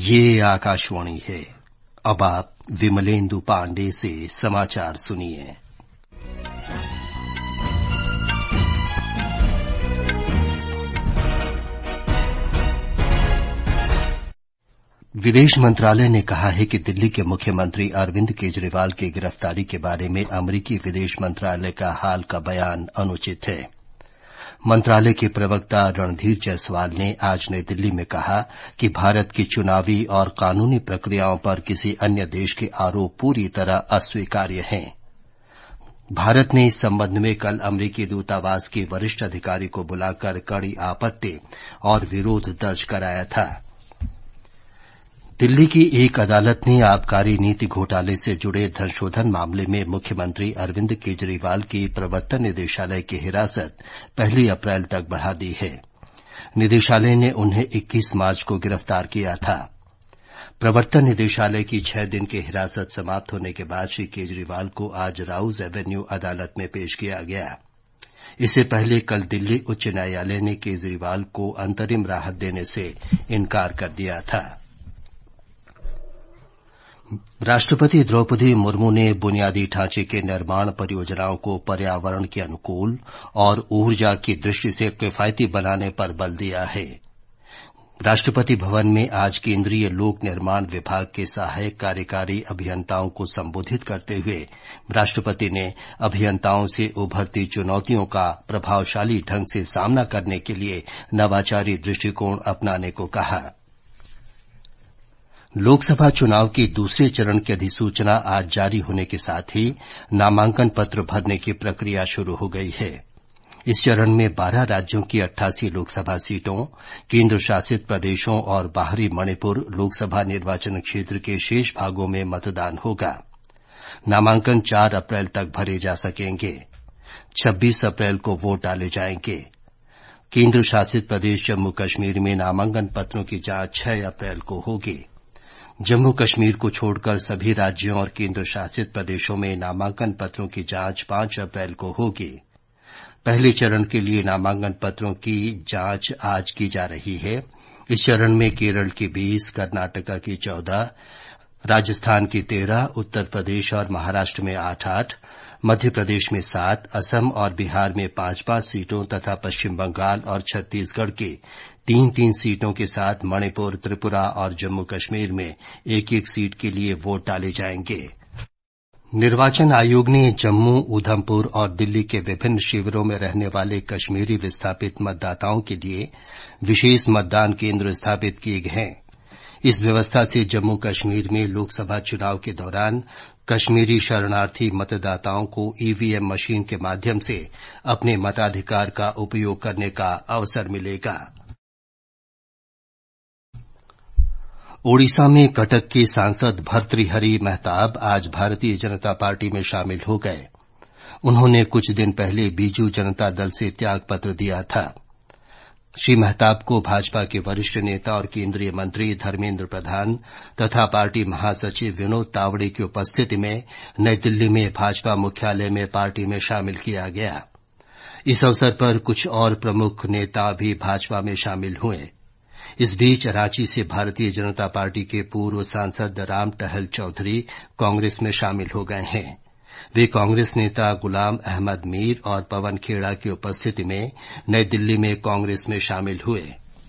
ये आकाशवाणी है। अब आप विमलेंदु पांडे से समाचार सुनिए। विदेश मंत्रालय ने कहा है कि दिल्ली के मुख्यमंत्री अरविंद केजरीवाल की गिरफ्तारी के बारे में अमरीकी विदेश मंत्रालय का हाल का बयान अनुचित है। मंत्रालय के प्रवक्ता रणधीर जायसवाल ने आज नई दिल्ली में कहा कि भारत की चुनावी और कानूनी प्रक्रियाओं पर किसी अन्य देश के आरोप पूरी तरह अस्वीकार्य हैं। भारत ने इस संबंध में कल अमरीकी दूतावास के वरिष्ठ अधिकारी को बुलाकर कड़ी आपत्ति और विरोध दर्ज कराया था। दिल्ली की एक अदालत ने आबकारी नीति घोटाले से जुड़े धनशोधन मामले में मुख्यमंत्री अरविंद केजरीवाल की प्रवर्तन निदेशालय की हिरासत 1 अप्रैल तक बढ़ा दी है। निदेशालय ने उन्हें 21 मार्च को गिरफ्तार किया था। प्रवर्तन निदेशालय की 6 दिन की हिरासत समाप्त होने के बाद श्री केजरीवाल को आज राउज एवेन्यू अदालत में पेश किया गया। इससे पहले कल दिल्ली उच्च न्यायालय ने केजरीवाल को अंतरिम राहत देने से इनकार कर दिया था। राष्ट्रपति द्रौपदी मुर्मू ने बुनियादी ढांचे के निर्माण परियोजनाओं को पर्यावरण के अनुकूल और ऊर्जा की दृष्टि से किफायती बनाने पर बल दिया है। राष्ट्रपति भवन में आज केंद्रीय लोक निर्माण विभाग के सहायक कार्यकारी अभियंताओं को संबोधित करते हुए राष्ट्रपति ने अभियंताओं से उभरती चुनौतियों का प्रभावशाली ढंग से सामना करने के लिए नवाचारी दृष्टिकोण अपनाने को कहा। लोकसभा चुनाव के दूसरे चरण की अधिसूचना आज जारी होने के साथ ही नामांकन पत्र भरने की प्रक्रिया शुरू हो गई है। इस चरण में 12 राज्यों की 88 लोकसभा सीटों, केंद्र शासित प्रदेशों और बाहरी मणिपुर लोकसभा निर्वाचन क्षेत्र के शेष भागों में मतदान होगा। नामांकन 4 अप्रैल तक भरे जा सकेंगे। 26 अप्रैल को वोट डाले जाएंगे। केंद्र शासित प्रदेश जम्मू कश्मीर में नामांकन पत्रों की जांच 6 अप्रैल को होगी। जम्मू कश्मीर को छोड़कर सभी राज्यों और केंद्र शासित प्रदेशों में नामांकन पत्रों की जांच 5 अप्रैल को होगी। पहले चरण के लिए नामांकन पत्रों की जांच आज की जा रही है। इस चरण में केरल की 20, कर्नाटका की 14, राजस्थान की 13, उत्तर प्रदेश और महाराष्ट्र में 8-8, मध्य प्रदेश में 7, असम और बिहार में 5-5 सीटों तथा पश्चिम बंगाल और छत्तीसगढ़ की 3-3 सीटों के साथ मणिपुर, त्रिपुरा और जम्मू कश्मीर में 1-1 सीट के लिए वोट डाले जाएंगे। निर्वाचन आयोग ने जम्मू, उधमपुर और दिल्ली के विभिन्न शिविरों में रहने वाले कश्मीरी विस्थापित मतदाताओं के लिए विशेष मतदान केंद्र स्थापित किए गए हैं। इस व्यवस्था से जम्मू कश्मीर में लोकसभा चुनाव के दौरान कश्मीरी शरणार्थी मतदाताओं को ईवीएम मशीन के माध्यम से अपने मताधिकार का उपयोग करने का अवसर मिलेगा। ओडिशा में कटक के सांसद भर्तृहरि महताब आज भारतीय जनता पार्टी में शामिल हो गए। उन्होंने कुछ दिन पहले बीजू जनता दल से त्यागपत्र दिया था। श्री महताब को भाजपा के वरिष्ठ नेता और केंद्रीय मंत्री धर्मेंद्र प्रधान तथा पार्टी महासचिव विनोद तावड़े की उपस्थिति में नई दिल्ली में भाजपा मुख्यालय में पार्टी में शामिल किया गया। इस अवसर पर कुछ और प्रमुख नेता भी भाजपा में शामिल हुए। इस बीच रांची से भारतीय जनता पार्टी के पूर्व सांसद राम टहल चौधरी कांग्रेस में शामिल हो गए हैं। वे कांग्रेस नेता गुलाम अहमद मीर और पवन खेड़ा की उपस्थिति में नई दिल्ली में कांग्रेस में शामिल हुए।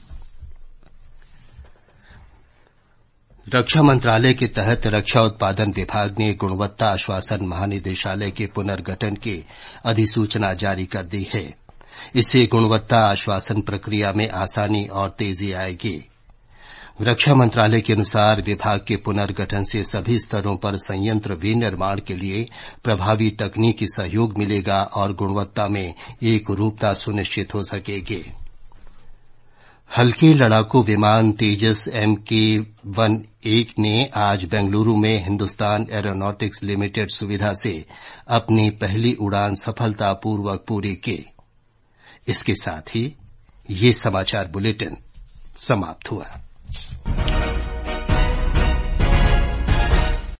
रक्षा मंत्रालय के तहत रक्षा उत्पादन विभाग ने गुणवत्ता आश्वासन महानिदेशालय के पुनर्गठन की अधिसूचना जारी कर दी है। इससे गुणवत्ता आश्वासन प्रक्रिया में आसानी और तेजी आएगी। रक्षा मंत्रालय के अनुसार विभाग के पुनर्गठन से सभी स्तरों पर संयंत्र विनिर्माण के लिए प्रभावी तकनीकी सहयोग मिलेगा और गुणवत्ता में एक रूपता सुनिश्चित हो सकेगी। हल्के लड़ाकू विमान तेजस MK-1A ने आज बेंगलुरु में हिंदुस्तान एरोनॉटिक्स लिमिटेड सुविधा से अपनी पहली उड़ान सफलतापूर्वक पूरी की। इसके साथ ही ये समाचार बुलेटिन समाप्त हुआ।